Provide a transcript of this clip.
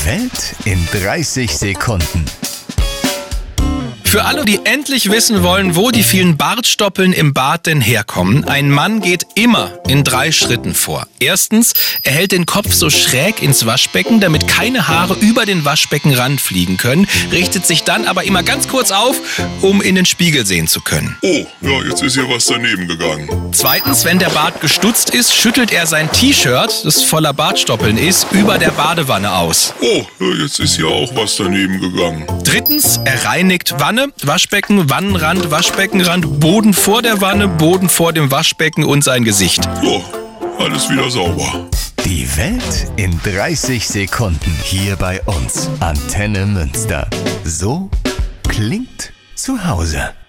Die Welt in 30 Sekunden. Für alle, die endlich wissen wollen, wo die vielen Bartstoppeln im Bart denn herkommen, ein Mann geht immer in 3 Schritten vor. Erstens, er hält den Kopf so schräg ins Waschbecken, damit keine Haare über den Waschbeckenrand fliegen können, richtet sich dann aber immer ganz kurz auf, um in den Spiegel sehen zu können. Oh, ja, jetzt ist hier was daneben gegangen. Zweitens, wenn der Bart gestutzt ist, schüttelt er sein T-Shirt, das voller Bartstoppeln ist, über der Badewanne aus. Oh, ja, jetzt ist hier auch was daneben gegangen. Drittens, er reinigt Wanne, Waschbecken, Wannenrand, Waschbeckenrand, Boden vor der Wanne, Boden vor dem Waschbecken und sein Gesicht. So, alles wieder sauber. Die Welt in 30 Sekunden hier bei uns. Antenne Münster. So klingt zu Hause.